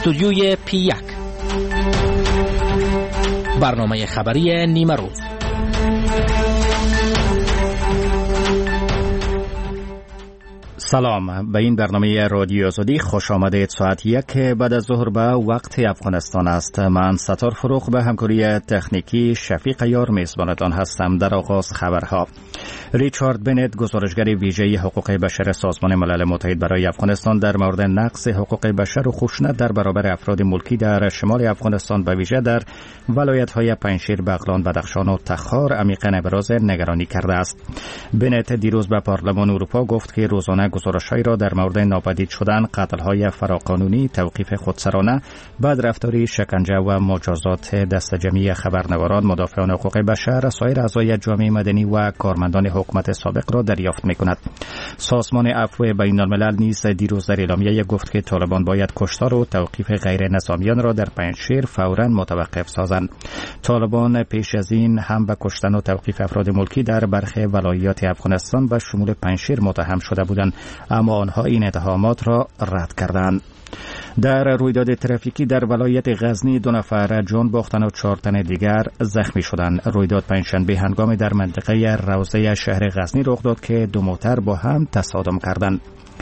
استودیوی P1 برنامه خبری نیمه روز. سلام، به این برنامه رادیو آزادی خوش آمدید. ساعت 1 بعد از ظهر به وقت افغانستان است. من ستار فروغ به همکاری تکنیکی شفیق یار میزبانتان هستم. در آغاز خبرها. ریچارد بنت، گزارشگر ویژه حقوق بشر سازمان ملل متحد برای افغانستان، در مورد نقض حقوق بشر و خشونت در برابر افراد ملکی در شمال افغانستان به ویژه در ولایت‌های پنجشیر، بغلان، بدخشان و تخار عمیقاً ابراز نگرانی کرده است. بنت دیروز به پارلمان اروپا گفت که روزانه گزارش‌هایی را در مورد ناپدید شدن، قتل‌های فراقانونی، توقیف خودسرانه، بدرفتاری، شکنجه و مجازات دست جمعی خبرنگاران، مدافعان حقوق بشر، سایر اعضای جامعه مدنی و کارمندان حکومت سابق را دریافت می‌کند. سازمان عفو بین‌الملل نیز دیروز در اعلامیه گفت که طالبان باید کشتار و توقیف غیر نظامیان را در پنجشیر فوراً متوقف سازند. طالبان پیش از این هم به کشتن و توقیف افراد ملکی در برخی ولایات افغانستان و شمول پنجشیر متهم شده بودند، اما آنها این اتهامات را رد کردند. در رویداد ترافیکی در ولایت غزنی 2 نفر جان باختند و 4 تن دیگر زخمی شدند. رویداد پنجشنبه هنگامی در منطقه روضه شهر غزنی رخ داد که 2 موتر با هم تصادم کردند.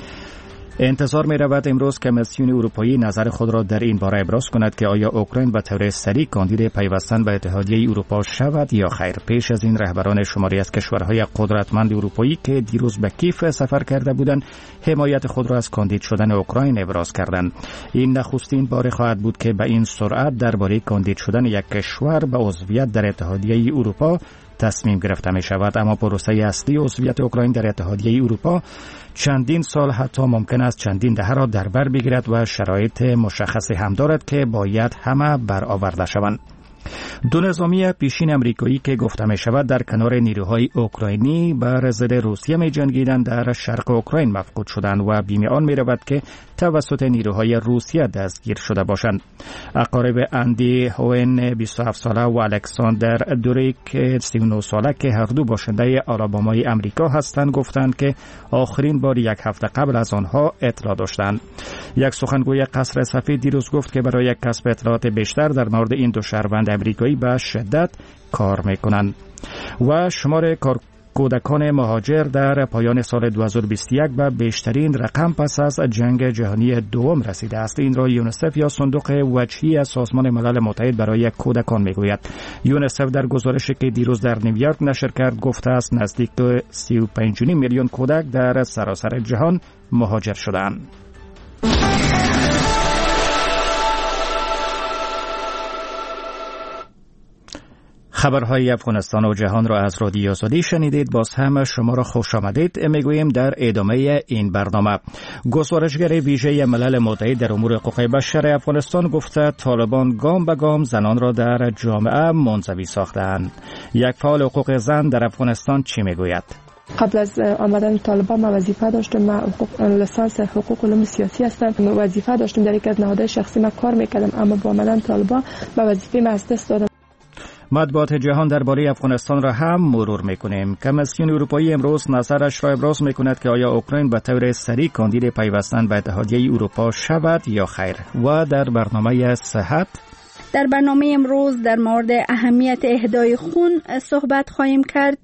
انتظار می رود امروز کمیسیون اروپایی نظر خود را در این باره ابراز کند که آیا اوکراین به طور سریع کاندید پیوستن به اتحادیه اروپا شود یا خیر. پیش از این رهبران شماری از کشورهای قدرتمند اروپایی که دیروز به کیف سفر کرده بودند، حمایت خود را از کاندید شدن اوکراین ابراز کردند. این نخستین بار خواهد بود که به این سرعت درباره کاندید شدن یک کشور به عضویت در اتحادیه اروپا تصمیم گرفته می شود. اما پروسه اصلی عضویت اوکراین در اتحادیه اروپا چندین سال، حتی ممکن است چندین دهه را در بر بگیرد و شرایط مشخصی هم دارد که باید همه برآورده شوند. 2 نظامی پیشین امریکایی که گفته می شود در کنار نیروهای اوکراینی بر ضد روسیه می جنگیدند در شرق اوکراین مفقود شدند و بیم آن می رود که توسط نیروهای روسیه دستگیر شده باشند. اقارب اندی هوین 27 ساله و الکساندر دوریک 39 ساله که هر دو باشنده آلابامای امریکا هستند گفتند که آخرین بار 1 هفته قبل از آنها اطلاع داشتند. یک سخنگوی قصر سفید دیروز گفت که برای کسب اطلاعات بیشتر در مورد این 2 شهروند امریکایی به شدت کار میکنند. و شمار کودکان مهاجر در پایان سال 2021 به بیشترین رقم پس از جنگ جهانی دوم رسیده است. این را یونیسف یا صندوق وجهی از سازمان ملل متحد برای کودکان میگوید. یونیسف در گزارشی که دیروز در نیویورک نشر کرد گفته است نزدیک 35 میلیون کودک در سراسر جهان مهاجر شدند. خبرهای افغانستان و جهان را از رادیو آزادی شنیدید. باز هم شما را خوش آمدید میگوییم در ادامه این برنامه. گزارشگر ویژه ملل متحد در امور حقوق بشر افغانستان گفته طالبان گام به گام زنان را در جامعه منزوی ساختند. یک فعال حقوق زن در افغانستان چی میگوید؟ قبل از آمدن طالبان ما وظیفه داشتم، ما لیسانس حقوق علوم سیاسی هستم، وظیفه داشتم در یک از نهادهای شخصی ما کار میکردم، اما با آمدن طالبان ما وظیفه ما از دست دادم. مطبوعات جهان درباره افغانستان را هم مرور میکنیم. کمیسیون اروپایی امروز نظرش را ابراز میکند که آیا اوکراین به طور سریع کاندید پیوستن به اتحادیه اروپا شود یا خیر. و در برنامه صحت در برنامه امروز در مورد اهمیت اهدای خون صحبت خواهیم کرد.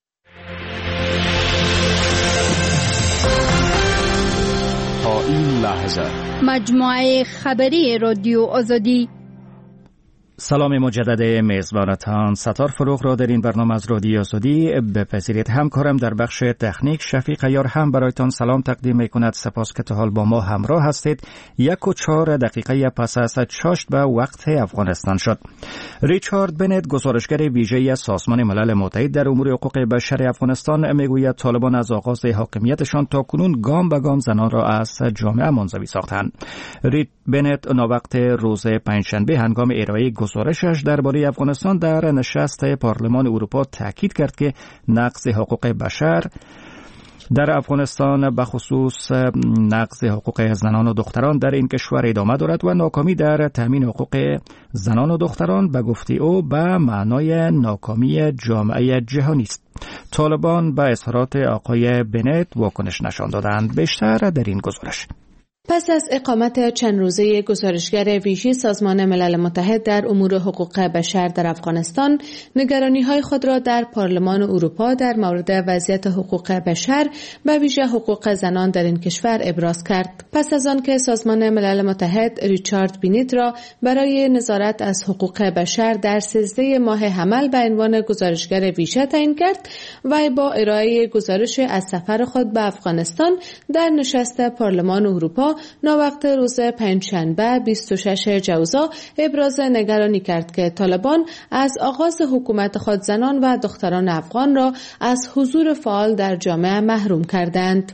تا این لحظه مجموعه خبری رادیو آزادی. سلام مجدد میزبانتان ستار فروغ را در این برنامه از رادیو آزادی بپذیرید. همکارم در بخش تکنیک شفیق یار هم برایتان سلام تقدیم میکند. سپاس که تا حال با ما همراه هستید. 1:04 دقیقه پس از چاشت به وقت افغانستان شد. ریچارد بنت، گزارشگر ویژه سازمان ملل متحد در امور حقوق بشر افغانستان میگوید طالبان از آغاز حاکمیتشان تا کنون گام به گام زنان را از جامعه منزوی ساختند. بنت ناوقت روز پنجشنبه هنگام ارائه گزارشش درباره افغانستان در نشست پارلمان اروپا تاکید کرد که نقض حقوق بشر در افغانستان به خصوص نقض حقوق زنان و دختران در این کشور ادامه دارد و ناکامی در تامین حقوق زنان و دختران به گفته او به معنای ناکامی جامعه جهانی است. طالبان به اظهارات آقای بنت واکنش نشان دادند. بیشتر در این گزارش. پس از اقامت چند روزه گزارشگر ویژه سازمان ملل متحد در امور حقوق بشر در افغانستان، نگرانی‌های خود را در پارلمان اروپا در مورد وضعیت حقوق بشر و ویژه حقوق زنان در این کشور ابراز کرد. پس از آن که سازمان ملل متحد ریچارد بینیت را برای نظارت از حقوق بشر در 13 ماه حمل به عنوان گزارشگر ویژه تعیین کرد و با ارائه گزارش از سفر خود به افغانستان در نشست پارلمان اروپا ناوقت روز پنجشنبه 26 جوزا ابراز نگرانی کرد که طالبان از آغاز حکومت خود زنان و دختران افغان را از حضور فعال در جامعه محروم کردند.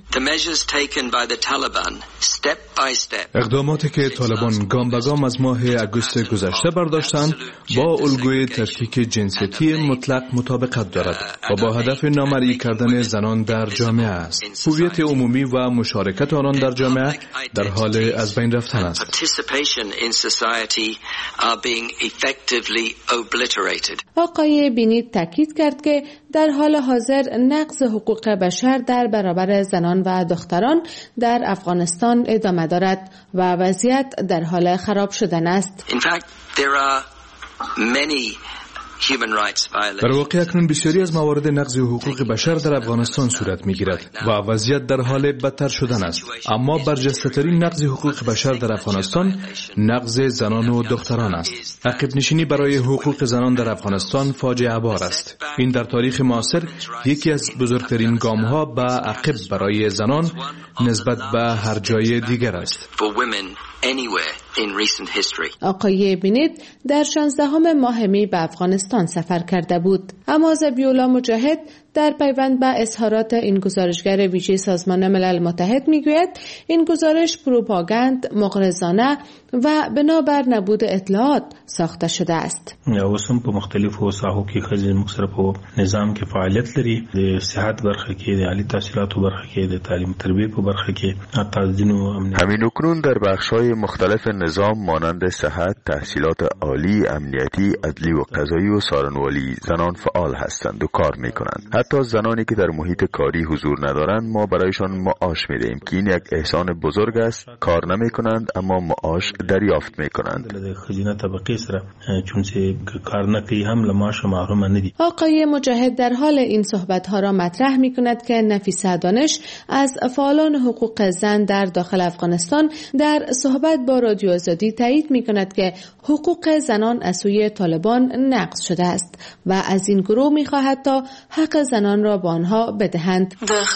اقداماتی که طالبان گام به گام از ماه اگوست گذشته برداشتند با الگوی تفکیک جنسیتی مطلق مطابقت دارد و با هدف نامرئی کردن زنان در جامعه است. هویت عمومی و مشارکت آنان در جامعه در حال از بین رفتن است. آقای بینیت تاکید کرد که در حال حاضر نقض حقوق بشر در برابر زنان و دختران در افغانستان ادامه دارد و وضعیت در حال خراب شدن است. در واقع اکنون بسیاری از موارد نقض حقوق بشر در افغانستان صورت می‌گیرد و وضعیت در حال بدتر شدن است. اما برجسته‌ترین نقض حقوق بشر در افغانستان نقض زنان و دختران است. عقب نشینی برای حقوق زنان در افغانستان فاجعه بار است. این در تاریخ معاصر یکی از بزرگترین گام‌ها به عقب برای زنان نسبت به هر جای دیگر است. آقای بینیت در 16 ماه می به افغانستان سفر کرده بود. اما ذبیح‌الله مجاهد در پیوند به اظهارات این گزارشگر ویژه سازمان ملل متحد میگوید این گزارش پروپاگاند، مغرضانه و بنابر نبود اطلاعات ساخته شده است. اوسم په مختلفو ساحو کې خځې مختلف نظام کې فعالیت لري، د صحت برخه کې، د عالی تحصیلاتو برخه کې، د تعلیم تربیت په برخه کې، تدین و امنیت. همین اکنون در بخش‌های مختلف نظام مانند صحت، تحصیلات عالی، امنیتی، عدلی و قضایی و سارنوالی زنان فعال هستند و کار می‌کنند. حتی زنانی که در محیط کاری حضور ندارند ما برایشان معاش می‌دهیم که این یک احسان بزرگ است. کار نمی‌کنند اما معاش دریافت می‌کنند. آقای مجاهد در حال این صحبت‌ها را مطرح می‌کند که نفیسه دانش از فعالان حقوق زن در داخل افغانستان در صحبت با رادیو آزادی تایید می‌کند که حقوق زنان از سوی طالبان نقض شده است و از این گروه می‌خواهد تا حق زنان را به آنها بدهند.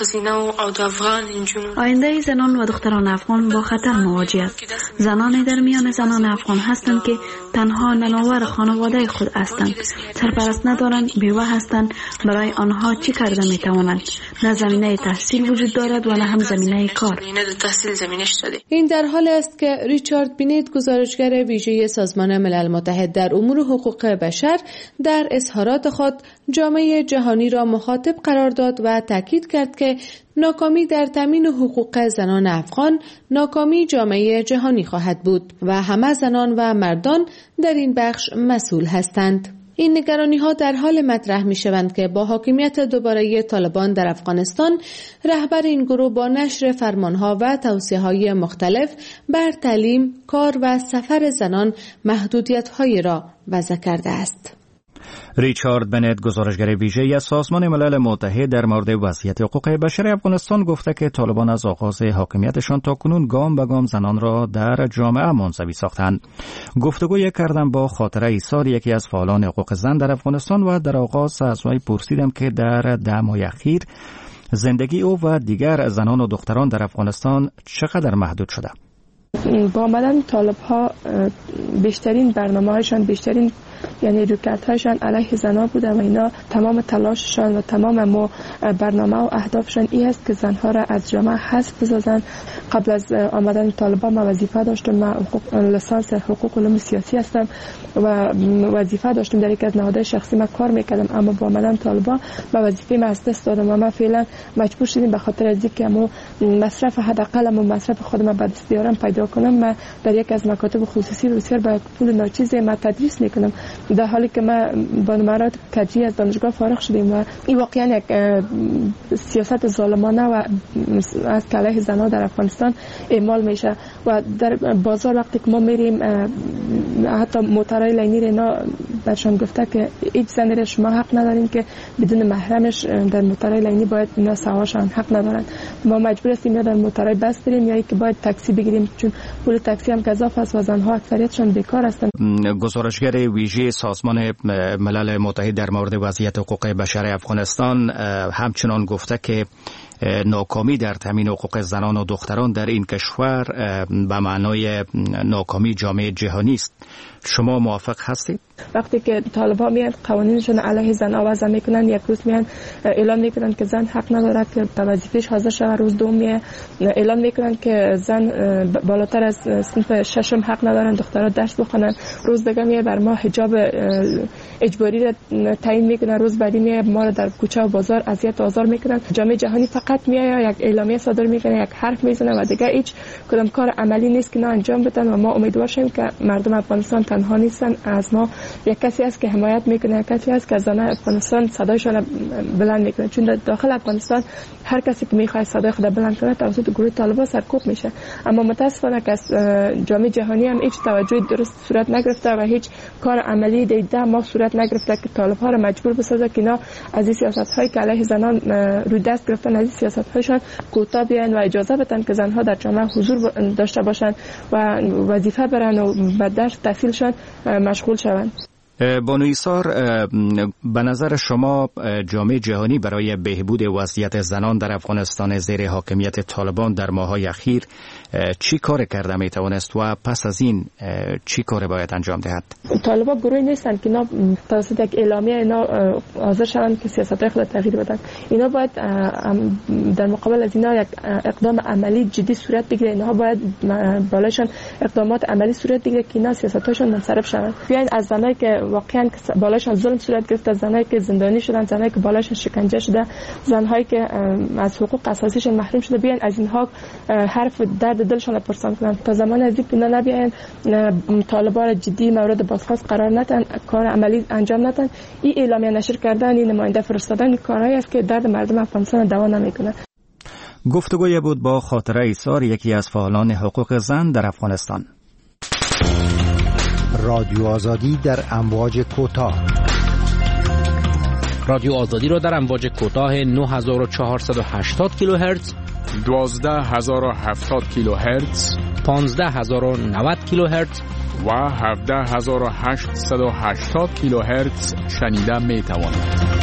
آینده زنان و دختران افغان با خطر مواجه است. زنان در میان زنان افغان هستند که تنها نناور خانواده خود هستند، سرپرست ندارند، بیوه هستند. برای آنها چی کرده می توانند؟ نه زمینه تحصیل وجود دارد و نه هم زمینه کار. این در حال است که ریچارد بینیت گزارشگر ویژه سازمان ملل متحد در امور حقوق بشر در اظهارات خود جامعه جهانی را مخاطب قرار داد و تاکید کرد که ناکامی در تامین حقوق زنان افغان ناکامی جامعه جهانی خواهد بود و همه زنان و مردان در این بخش مسئول هستند. این نگرانی‌ها در حال مطرح می‌شوند که با حاکمیت دوباره طالبان در افغانستان رهبر این گروه با نشر فرمان‌ها و توصیه‌های مختلف بر تعلیم، کار و سفر زنان محدودیت‌هایی را وضع کرده است. ریچارد بنت گزارشگر ویژه از سازمان ملل متحد در مورد وضعیت حقوق بشر افغانستان گفته که طالبان از آغاز حاکمیتشان تاکنون گام به گام زنان را در جامعه منزوی ساختند. گفتگوی کردم با خاطره ایثار یکی از فعالان حقوق زن در افغانستان و در آغاز از وی پرسیدم که در 10 ماه اخیر زندگی او و دیگر زنان و دختران در افغانستان چقدر محدود شده. با آمدن طالب‌ها بیشترین برنامه‌هایشان، بیشترین یعنی رویکردهایشان علیه زنان بوده و اینا تمام تلاششان و تمام برنامه و اهدافشان این است که زنها را از جامعه حذف بسازند. قبل از آمدن طالبان من وظیفه داشتم، من لیسانس حقوق علوم سیاسی هستم و وظیفه داشتم در یک از نهادهای شخصی من کار میکردم، اما با آمدن طالبان من وظیفه من از دست دادم و من فعلا مجبور شدم به خاطر از اینکه مصرف حداقل مصرف خودم به دست بیارم پیدا کنم. من در یک از مکاتب خصوصی بسیار با پول ناچیز من تدریس میکنم در حالی که ما با نمرات کجی از دانشگاه فارغ شدیم و این واقعا یک سیاست ظالمانه و از علیه زنان در افغانستان اعمال میشه و در بازار وقتی که ما میریم حتی موترهای لینی اینا برشان گفته که هیچ زنی شما حق ندارین که بدون محرمش در موترهای لینی باید اینا سوارشان، حق ندارن. ما مجبور هستیم یا در موترهای بس بریم یا که باید تاکسی بگیریم چون پول تاکسی هم گزاف است و زنها اکثریتشان بیکار هستند. گزارشگر ویژه سازمان ملل متحد در مورد وضعیت حقوق بشر افغانستان همچنان گفته که ناکامی در تامین حقوق زنان و دختران در این کشور به معنای ناکامی جامعه جهانی است. شما موافق هستید؟ وقتی که طالب‌ها میان قوانینشون علیه زن‌ها وضع میکنن، یک روز میان اعلام میکنن که زن حق نداره که به وظیفه‌اش حاضر شود، روز دوم میان اعلام میکنن که زن بالاتر از صنف ششم حق ندارن دخترها درس بخونن، روز دیگه میاد بر ما حجاب اجباری را تعیین میکنن، روز بعدی میاد ما را در کوچه و بازار اذیت و آزار میکنن. جامعه جهانی فقط میاد یک اعلامیه صادر میکنه، یک حرف میزنه و دیگه هیچ کدام کار عملی نیست که نه انجام بدن و ما امیدوار شیم که مردم افغانستان تنها نیستن، از ما یک کسی است که حمایت میکنه، یک کسی است که زنان افغانستان صدایشان بلند میکنه، چون در داخل افغانستان هر کسی که میخواد صدای خود بلند کنه توسط گروه طالبان سرکوب میشه. اما متاسفانه که جامعه جهانی هم هیچ توجهی درست صورت نگرفته و هیچ کار عملی دیده ما صورت نگرفته که طالب‌ها را مجبور بسازه که اینا از این سیاست‌هایی که علیه زنان روی دست گرفتن از این سیاست‌هایشان کوتاه بیاین و اجازه بدن که زنها در جامعه حضور داشته باشند و وظیفه برن و به درس تحصیلشان مشغول شوند. بانو ایثار، به نظر شما جامعه جهانی برای بهبود وضعیت زنان در افغانستان زیر حاکمیت طالبان در ماه‌های اخیر چی کار کرده میتوانست و پس از این چی کار باید انجام دهد؟ طالبان گروهی نیستن که اینا توسط یک اعلامیه اینا حاضر شوند که سیاست‌های خود تغییر بدن. اینا باید در مقابل از اینا یک اقدام عملی جدی صورت بگیره. اینا باید بالایشان اقدامات عملی صورت بگیره که اینا سیاست‌هاشون منصرف شوند. بیاین از زنایی که واقعا بالایشان ظلم صورت گرفته، زنایی که زندانی شدن، زنایی که بالایشان شکنجه شده، زنهایی که از حقوق اساسیشون محروم شده، بیاین از اینها حرف درد دلشان پرسان کنن. تا زمان از اینا نبیاین طالبان جدی مورد بازخواست قرار ندن، کار عملی انجام ندن، این اعلامیه نشر کردن، این نماینده فرستادن کارهایی است که درد مردم افغانستان دوا نمیکنه. گفتگوی بود با خاطره ایثار، یکی از فعالان حقوق زن در افغانستان. رادیو آزادی در امواج کوتاه. رادیو آزادی را در امواج کوتاه 9480 کیلوهرتز، 12070 کیلوهرتز، 15090 کیلوهرتز و 17880 کیلوهرتز شنیده می توانید.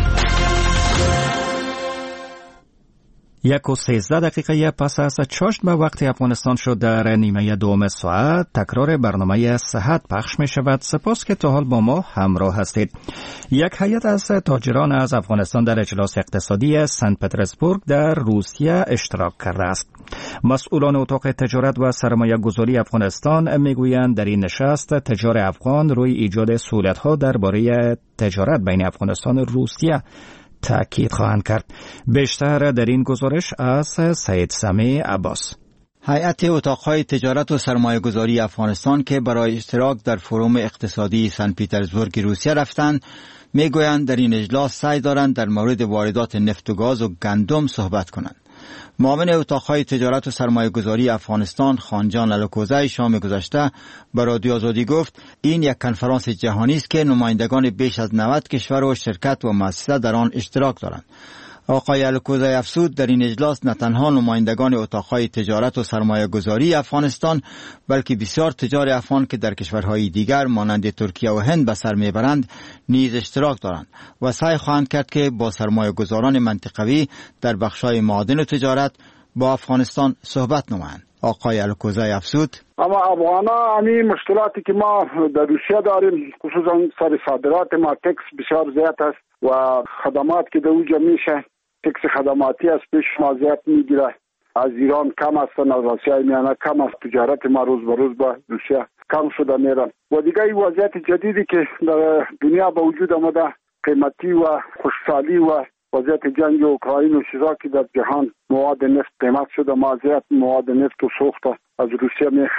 1:13 پس از چاشت به وقت افغانستان شد در نیمه دوم ساعت تکرار برنامه صحت پخش می شود. سپاس که تا حال با ما همراه هستید. یک هیئت از تاجران از افغانستان در اجلاس اقتصادی سنت پترزبورگ در روسیه اشتراک کرده است. مسئولان اتاق تجارت و سرمایه گذاری افغانستان میگویند در این نشست تجار افغان روی ایجاد سهولت‌ها درباره تجارت بین افغانستان و روسیه تأکید خواهند کرد. بیشتر در این گزارش از سید سمی عباس. هیئت اتاقهای تجارت و سرمایه گذاری افغانستان که برای اشتراک در فروم اقتصادی سن پترزبورگ روسیه رفتند میگویند در این اجلاس سعی دارند در مورد واردات نفت و گاز و گندم صحبت کنند. معاون اتاقهای تجارت و سرمایه گذاری افغانستان خانجان لالوکوزه شام گذشته به رادیو آزادی گفت این یک کنفرانس جهانی است که نمایندگان بیش از 90 کشور و شرکت و مؤسسه در آن اشتراک دارند. آقای لالوکوزه افزود در این اجلاس نه تنها نمایندگان اتاقهای تجارت و سرمایه گذاری افغانستان بلکه بسیار تجار افغان که در کشورهای دیگر مانند ترکیه و هند به سر میبرند نیز اشتراک دارند و سعی خواهند کرد که با سرمایه گذاران منطقوی در بخش‌های معادن و تجارت با افغانستان صحبت نمایند. آقای لالوکوزه افزود اما افغانا همین مشکلاتی که ما در روسیه داریم خصوصا سر صادرات ما تکس بسیار زیاد است و خدمات که در اونجا میشه تکس خدماتی است پیش ما زیاد میگیره. از ایران کم است، از آسیای میانه کم است، تجارت ما روز به روز با روسیه کم شده میره و دیگه این وضعیت جدیدی که در دنیا به وجود آمده قیمتی و خوشحالی و وضعیت جنگ اوکراین و چیزا که در جهان مواد نفت قیمت شده، ما زیاد مواد نفت و سوخت از روسیه میخریم.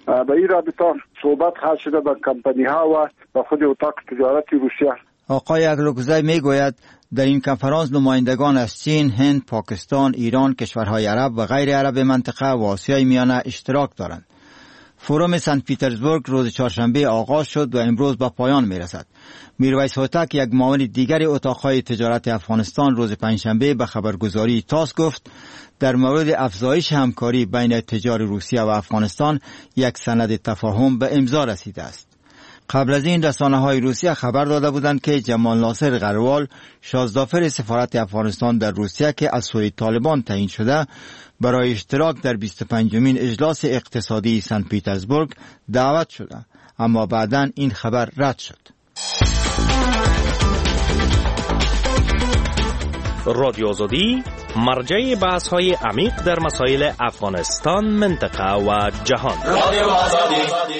به این رابطه صحبت خواهد شده به کمپانی ها و به خود اتاق تجارت روسیه. آقای اکلوکزی میگوید در این کنفرانس نمایندگان از چین، هند، پاکستان، ایران، کشورهای عرب و غیر عرب منطقه و آسیای میانه اشتراک دارند. فروم سنت پیترزبورگ روز چهارشنبه آغاز شد و امروز به پایان میرسد. میرویس هوتک، یک معاون دیگر اتاقهای تجارت افغانستان، روز پنجشنبه به خبرگزاری تاس گفت در مورد افزایش همکاری بین تجار روسیه و افغانستان یک سند تفاهم به امضا رسیده است. قبل از این رسانه‌های روسیه خبر داده بودند که جمال ناصر غروال، شازدافر سفارت افغانستان در روسیه که از سوی طالبان تعیین شده، برای اشتراک در 25مین اجلاس اقتصادی سن پیترزبورگ دعوت شده، اما بعداً این خبر رد شد. رادیو آزادی مرجع بحث‌های عمیق در مسائل افغانستان، منطقه و جهان. رادیو آزادی.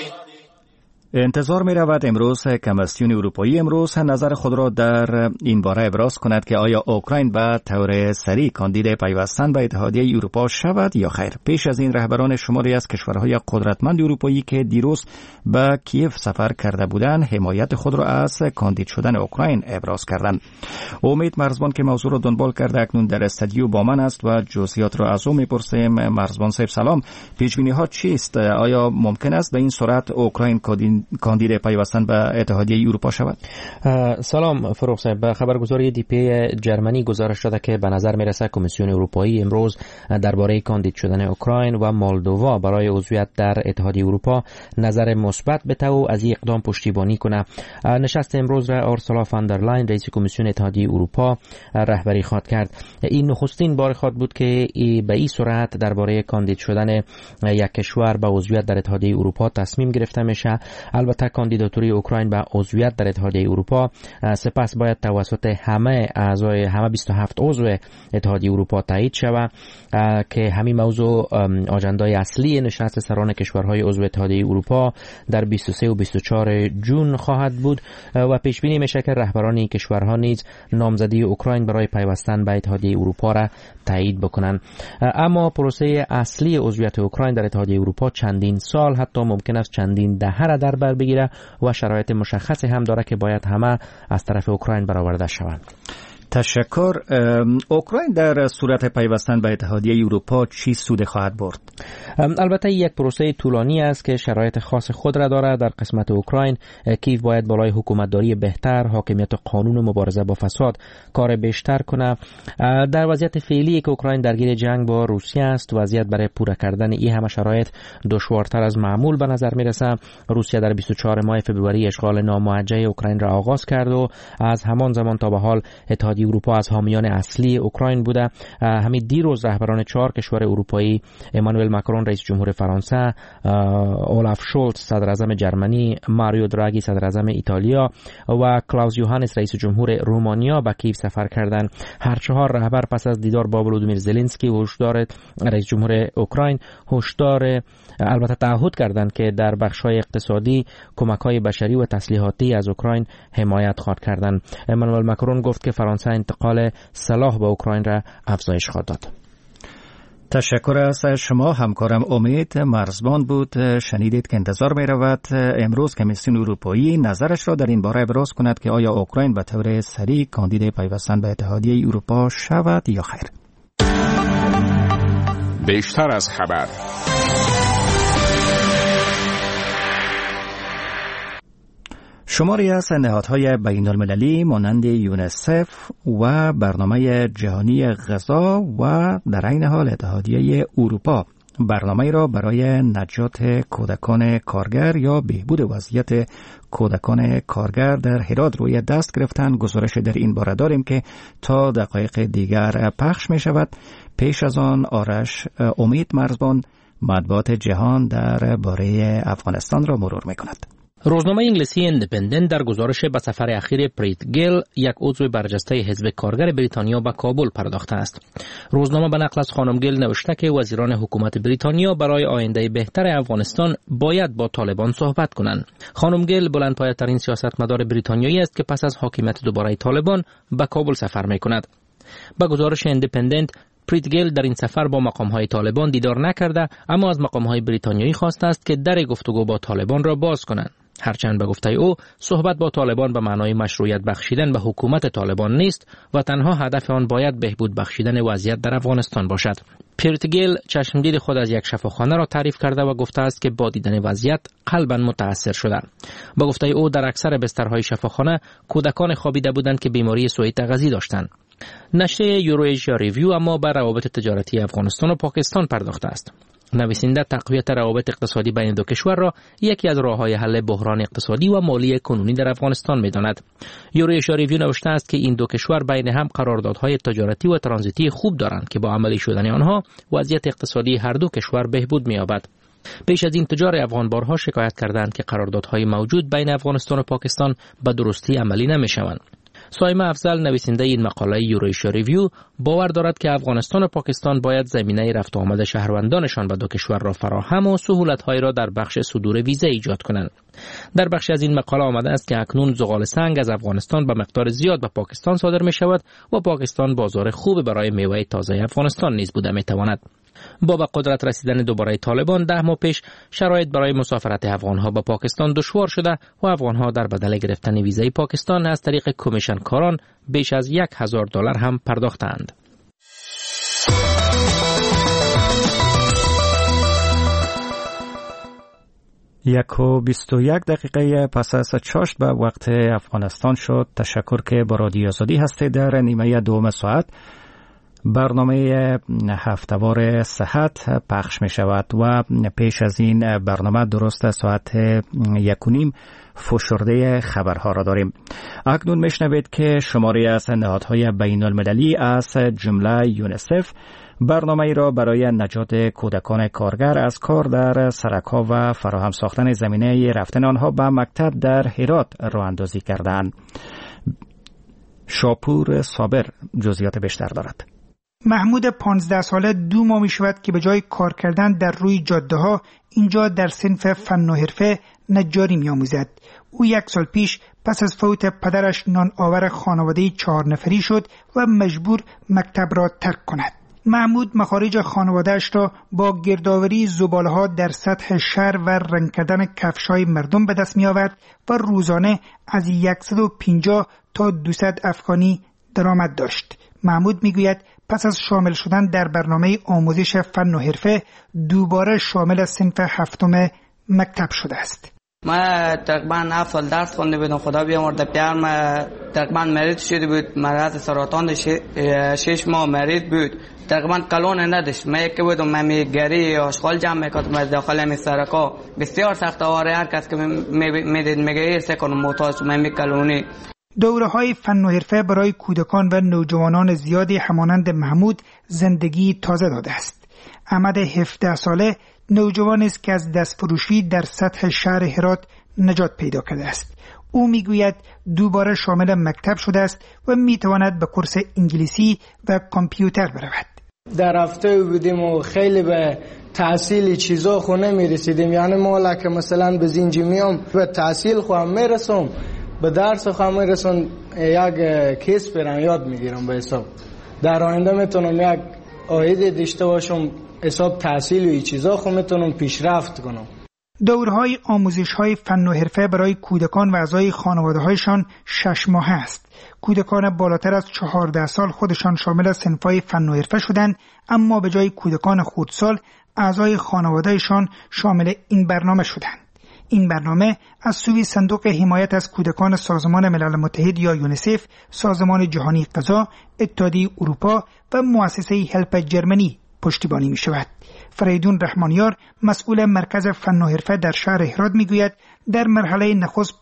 انتظار می رود امروز کمیسیون اروپایی نظر خود را در این باره ابراز کند که آیا اوکراین به طور سریع کاندید پیوستن به اتحادیه اروپا شود یا خیر. پیش از این رهبران شماری از کشورهای قدرتمند اروپایی که دیروز به کیف سفر کرده بودند حمایت خود را از کاندید شدن اوکراین ابراز کردند. امید مرزبان که موضوع را دنبال کرده اکنون در استودیو با من است و جزئیات را از او میپرسیم. مرزبان صاحب سلام، پیش‌بینی ها چیست؟ آیا ممکن است به این صورت اوکراین کاندید پیوستن به اتحادیه اروپا شود؟ سلام فروغ صاحب، به خبرگزاری دیپی جرمنی گزارش شده که به نظر میرسه کمیسیون اروپایی امروز درباره کاندید شدن اوکراین و مولدووا برای عضویت در اتحادیه اروپا نظر مثبت بده و از این اقدام پشتیبانی کنه. نشست امروز را اورسولا فاندرلاین رئیس کمیسیون اتحادیه اروپا رهبری خواهد کرد. این نخستین بار خواهد بود که به این صورت درباره کاندید شدن یک کشور به عضویت در اتحادیه اروپا تصمیم گرفته میشه. البته کاندیداتوری اوکراین به عضویت در اتحادیه اروپا سپس باید توسط همه 27 عضو اتحادیه اروپا تایید شود که همین موضوع آژندای اصلی نشست سران کشورهای عضو اتحادیه اروپا در 23 و 24 جون خواهد بود و پیش بینی میشه که رهبران کشورها نیز نامزدی اوکراین برای پیوستن به اتحادیه اروپا را تایید بکنند. اما پروسه اصلی عضویت اوکراین در اتحادیه اروپا چندین سال، حتی ممکن است چندین دهه را در بر بگیره و شرایط مشخصی هم داره که باید همه از طرف اوکراین برآورده شوند. تشکر. اوکراین در صورت پیوستن به اتحادیه اروپا چی سود خواهد برد؟ البته یک پروسه طولانی است که شرایط خاص خود را دارد. در قسمت اوکراین کیف باید بالای حکومتداری بهتر، حاکمیت قانون و مبارزه با فساد کار بیشتر کنه. در وضعیت فعلی که اوکراین درگیر جنگ با روسیه است، وضعیت برای پورا کردن این همه شرایط دشوارتر از معمول به نظر میرسه. روسیه در 24 ماه فوریه اشغال ناموجه اوکراین را آغاز کرد و از همان زمان تا به حال اتحادیه اروپا از حامیان اصلی اوکراین بوده. همین دیروز رهبران 4 کشور اروپایی، امانوئل ماکرون رئیس جمهور فرانسه، اولاف شولتز صدر اعظم جرمنی، ماریو دراگی صدر اعظم ایتالیا و کلاوس یوهانس رئیس جمهور رومانیا به کیف سفر کردند. هر 4 رهبر پس از دیدار با ولودیمیر زلنسکی هشدار رئیس جمهور اوکراین البته تعهد کردند که در بخش‌های اقتصادی کمک‌های بشری و تسلیحاتی از اوکراین حمایت خواهد کردند. امانوئل ماکرون گفت که فرانسه انتقال سلاح به اوکراین را افزایش خواهد داد. تشکر از شما. همکارم امید مرزبان بود. شنیدید که انتظار می رود امروز کمیسیون اروپایی نظرش را در این باره ابراز کند که آیا اوکراین به طور سریع کاندید پیوستن به اتحادیه اروپا شود یا خیر. بیشتر از خبر. شماری از نهادهای بین‌المللی مانند یونسف و برنامه جهانی غذا و در عین حال اتحادیه اروپا برنامه را برای نجات کودکان کارگر یا بهبود وضعیت کودکان کارگر در هرات روی دست گرفتن. گزارش در این باره داریم که تا دقایق دیگر پخش می شود. پیش از آن آرش امید مرزبان مطبوعات جهان در باره افغانستان را مرور می کند. روزنامه انگلیسی ایندیپندنت در گزارش به سفر اخیر پریت گیل، یک عضو برجسته حزب کارگر بریتانیا، به کابل پرداخته است. روزنامه به نقل از خانم گیل نوشته که وزیران حکومت بریتانیا برای آینده بهتر افغانستان باید با طالبان صحبت کنند. خانم گیل بلندپایه‌ترین سیاستمدار بریتانیایی است که پس از حاکمیت دوباره طالبان به کابل سفر می‌کند. با گزارش ایندیپندنت، پریتگل در این سفر با مقام‌های طالبان دیدار نکرده، اما از مقام‌های بریتانیایی خواسته است که در گفتگو با طالبان را باز کنند. هرچند به گفته او صحبت با طالبان به معنای مشروعیت بخشیدن به حکومت طالبان نیست و تنها هدف آن باید بهبود بخشیدن وضعیت در افغانستان باشد. پریتگل چشمدید خود از یک شفاخانه را تعریف کرده و گفته است که با دیدن وضعیت قلباً متأثر شده. با گفته او در اکثر بسترهای شفاخانه کودکان خوابیده بودند که بیماری سوء تغذیه داشتند. نشریه یورویشیا ریویو اما به روابط تجارتی افغانستان و پاکستان پرداخته است. نویسنده تقویت روابط اقتصادی بین دو کشور را یکی از راه‌های حل بحران اقتصادی و مالی کنونی در افغانستان می‌داند. یورویشیا ریویو نوشته است که این دو کشور بین هم قراردادهای تجارتی و ترانزیتی خوب دارند که با عملی شدن آنها وضعیت اقتصادی هر دو کشور بهبود می‌یابد. پیش از این تجار افغان بارها شکایت کردند که قراردادهای موجود بین افغانستان و پاکستان به درستی عملی نمی‌شوند. سایمه افضل نویسنده این مقاله یورویشیا ریویو باور دارد که افغانستان و پاکستان باید زمینه رفت و آمد شهروندانشان به دو کشور را فراهم و سهولت‌های را در بخش صدور ویزا ایجاد کنند. در بخش از این مقاله آمده است که اکنون زغال سنگ از افغانستان به مقدار زیاد به پاکستان صادر می شود و پاکستان بازار خوب برای میوه تازه افغانستان نیز بوده می تواند. با به قدرت رسیدن دوباره طالبان 10 ماه پیش شرایط برای مسافرت افغانها به پاکستان دشوار شده و افغانها در بدل گرفتن ویزای پاکستان از طریق کمیشن کاران بیش از $1,000 هم پرداختند. یک و 21 دقیقه پس از چاشت به وقت افغانستان شد. تشکر که با رادیو آزادی هستید. در نیمه دوم ساعت برنامه هفتهوار صحت پخش می شود و پیش از این برنامه درست ساعت 1:30 فشرده خبرها را داریم. اکنون میشنوید که شماری از نهادهای بین المللی از جمله یونیسف برنامه را برای نجات کودکان کارگر از کار در سرک‌ها و فراهم ساختن زمینه رفتن آنها به مکتب در هرات راه اندازی کردند. شاپور صابر جزئیات بیشتر دارد. محمود 15 ساله 2 ماه می شود که به جای کار کردن در روی جاده ها اینجا در صنف فن و حرفه نجاری می آموزد. او 1 سال پیش پس از فوت پدرش نان آور خانواده 4 نفری شد و مجبور مکتب را ترک کند. محمود مخارج خانواده‌اش را با گردآوری زباله‌ها در سطح شهر و رنگ کردن کفش‌های مردم به دست می‌آورد و روزانه از 150 تا 200 افغانی درآمد داشت. محمود می‌گوید پس از شامل شدن در برنامه آموزش فن و حرفه دوباره شامل صنف 7 مکتب شده است. ما تقریبا 7 سال درس خونده بودم. خدا بیامرده پدرم تقریبا مریض شده بود، مرض سرطان 6 ماه مریض بود. تقریبا قلون نداشت. من یک بودم من گری آشغال جمع میکردم از داخل می سرکا. بسیار سخت آواره هر کس که میدید میگه ایرسه کنم محتاج من می کلونی. دوره‌های فن و حرفه برای کودکان و نوجوانان زیادی همانند محمود زندگی تازه داده است. احمد 17 ساله نوجوانی است که از دستفروشی در سطح شهر هرات نجات پیدا کرده است. او میگوید دوباره شامل مکتب شده است و میتواند به کورس انگلیسی و کامپیوتر برود. در هفته بودیم و خیلی به تحصیل چیزا خو نمیرسیدیم. یعنی ما که مثلا به زنجی میام به تحصیل خو میرسم، به درس خو میرسم، یک کیس برام یاد میگیرم به حساب. در آینده میتونم یک عاید داشته باشم، حساب تحصیل و این چیزا خو میتونم پیشرفت کنم. دورهای آموزش‌های فن و حرفه برای کودکان و اعضای خانواده‌هایشان 6 ماهه است. کودکان بالاتر از 14 سال خودشان شامل صنف‌های فن و حرفه شدند، اما به جای کودکان خردسال اعضای خانواده‌شان شامل این برنامه شدند. این برنامه از سوی صندوق حمایت از کودکان سازمان ملل متحد یا یونیسف، سازمان جهانی غذا، اتحادیه اروپا و مؤسسه هلپ جرمنی پشتیبانی می شود. فریدون رحمانیار مسئول مرکز فن و حرفه در شهر هرات میگوید در مرحله نخست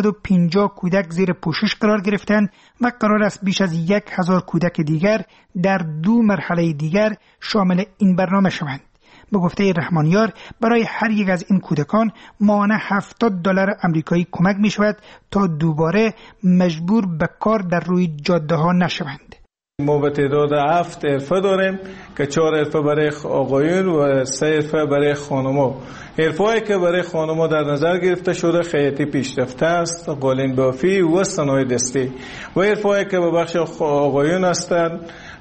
550 کودک زیر پوشش قرار گرفتند و قرار است بیش از 1000 کودک دیگر در 2 مرحله دیگر شامل این برنامه شوند. به گفته رحمانیار برای هر یک از این کودکان ماهانه $70 آمریکایی کمک می شود تا دوباره مجبور به کار در روی جاده ها نشوند. ما به تعداد 7 حرفه داریم که 4 حرفه برای آقایون و 3 حرفه برای خانم‌ها. حرفه‌ای که برای خانم‌ها در نظر گرفته شده خیاطی پیشرفته است، قالین بافی و صنایع دستی. و حرفه‌ای که به بخش آقایون هستند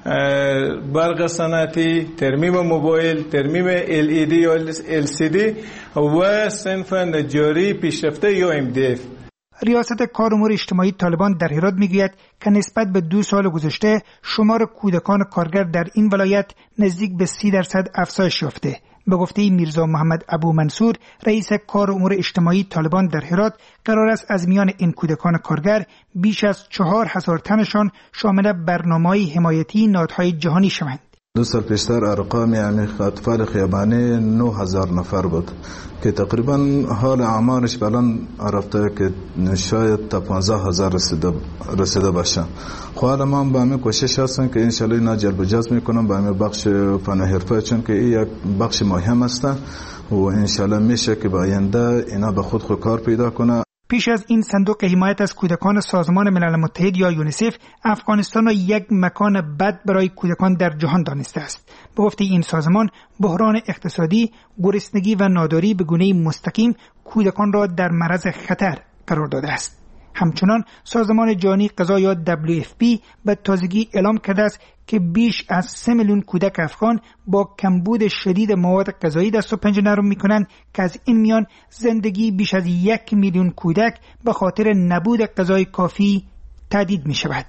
برق صنعتی، ترمیم موبایل، ترمیم LED یا LCD و صنف نجاری پیشرفته یا MDF. ریاست کار امور اجتماعی طالبان در هرات میگوید که نسبت به 2 سال گذشته شمار کودکان کارگر در این ولایت نزدیک به 30% افزایش یافته. به گفته میرزا محمد ابو منصور رئیس کار امور اجتماعی طالبان در هرات، قرار است از میان این کودکان کارگر بیش از 4000 تنشان شامل برنامه‌های حمایتی نهادهای جهانی شوند. 2 سال پیشتر ارقام اطفال خیابانی 9000 نفر بود که تقریبا حال اعمارش الان رفته که شاید تا 15000 رسیده باشه. حالا ما با همین کوشش هستیم که انشالله اینا جلب و جذب میکنم با همین بخش فن و حرفه، چون که این یک بخش مهم است و انشالله میشه که با آینده اینا به خود کار پیدا کنه. پیش از این صندوق حمایت از کودکان سازمان ملل متحد یا یونیسف افغانستان را یک مکان بد برای کودکان در جهان دانسته است. به گفته این سازمان بحران اقتصادی، گرسنگی و ناداری به گونه‌ای مستقیم کودکان را در معرض خطر قرار داده است. همچنان سازمان جهانی غذا یا WFP به تازگی اعلام کرده است که بیش از 3 میلیون کودک افغان با کمبود شدید مواد غذایی دست و پنجه نرم می‌کنند که از این میان زندگی بیش از 1 میلیون کودک به خاطر نبود غذای کافی تهدید می‌شود.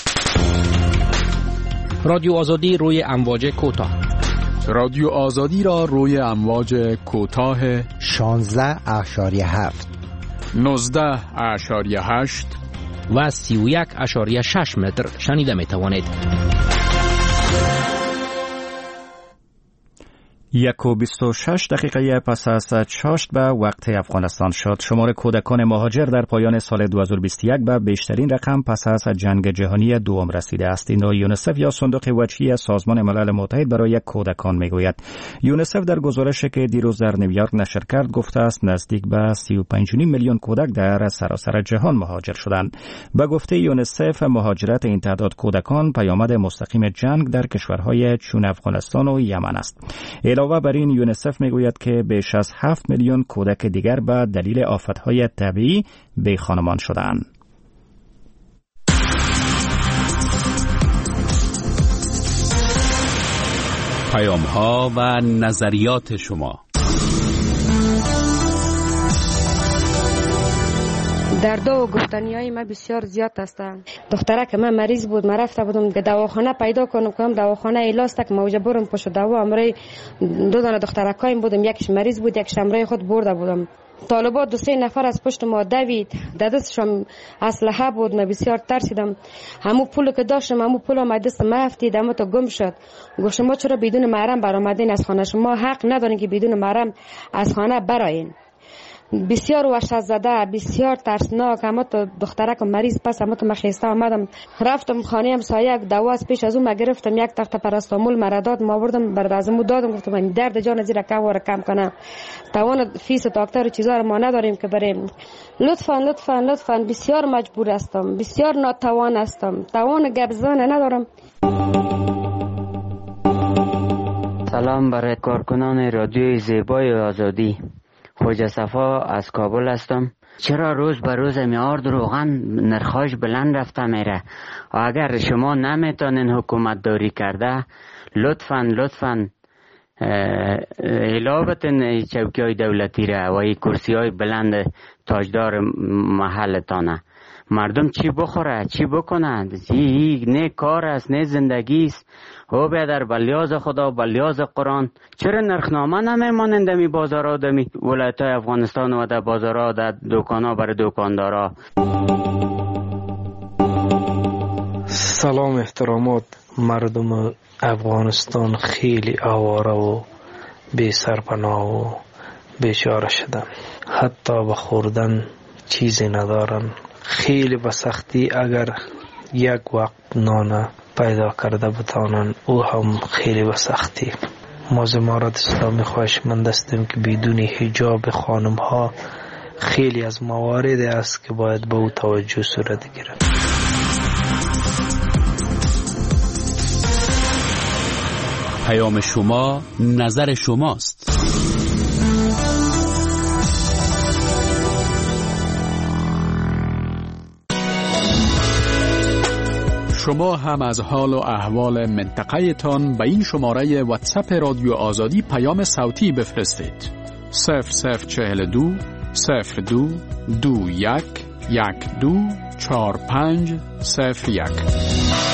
رادیو آزادی روی امواج کوتاه. رادیو آزادی را روی امواج کوتاه 16.7 19.8 و 31.6 متر شنیده می توانید. 1:26 پس از چاشت به وقت افغانستان شد. شمار کودکان مهاجر در پایان سال 2021 به بیشترین رقم پس از جنگ جهانی دوم رسیده است. این را یونیسف یا صندوق وجهی سازمان ملل متحد برای کودکان میگوید. یونیسف در گزارشی که دیروز در نیویورک نشر کرد گفته است نزدیک به 35.5 میلیون کودک در سراسر جهان مهاجر شدند. به گفته یونیسف مهاجرت این تعداد کودکان پیامد مستقیم جنگ در کشورهای چون افغانستان و یمن است. علاوه بر این یونیسف میگوید که بیش از 7 میلیون کودک دیگر به دلیل آفتهای طبیعی بی خانمان شدند. پیام‌ها و نظریات شما. درد و گفتنیای من بسیار زیاد است. دختره که من مریض بود، من رفته بودم که دواخانه پیدا کنم که دواخانه ایلاست که موجه برم پشت دوا امرای 2 دانه دخترکایم بودم، یکیش مریض بود یکیش امرای خود برده بودم. طالبات 2-3 نفر از پشت ما دوید، دستشم اسلحه بود، من بسیار ترسیدم. همون پول که داشتم همون پول ما دست ما افتید، اما تو گم شد. گفت شما چرا بدون محرم برآمدین از خانه؟ شما حق ندارین که بدون محرم از خانه برآیین. بسیار وحشت زده، بسیار ترسناک. اما تو دخترک مریض پس اما تو مخیسته آمدم، رفتم خانه همسایه دوا از پیش از اون ما گرفتم، یک تخت پاراستامول مرا داد، ما بردم بر ازمو دادم، گفتم من درد جان زیر کم کنم، توان فیس دکتر و چیزا رو ما نداریم که بریم. لطفاً بسیار مجبور هستم، بسیار ناتوان هستم، توان گپ زدن ندارم. سلام برای کارکنان رادیوی زیبای آزادی. خوجا صفا از کابل هستم. چرا روز به روز میارد روغن نرخاش بلند رفته میره؟ و اگر شما نمیتونین حکومت داری کرده لطفاً اعلابتن چوکی های دولتی را و این کرسی های بلند تاجدار محلتانه. مردم چی بخوره چی بکنند؟ نه کار است نه زندگی است. او بیادر بلیاز خدا بلیاز قرآن چرا نرخنامه نمیمانند می بازارها دمی ولایت های افغانستان و در بازارها در دکانها برای دکاندارها؟ سلام احترامات. مردم افغانستان خیلی آواره و بی سرپناه و بیچاره شدن، حتی به خوردن چیزی ندارن. خیلی به سختی اگر یک وقت نان پیدا کرده بتانن او هم خیلی به سختی. ما امارت اسلامی خواهشمند هستیم که بدون حجاب خانم ها خیلی از موارد است که باید به او توجه صورت گیرد. پیام شما نظر شماست. شما هم از حال و احوال منطقه تان به این شماره واتساپ رادیو آزادی پیام صوتی بفرستید. 0042 02 21 12 45 01.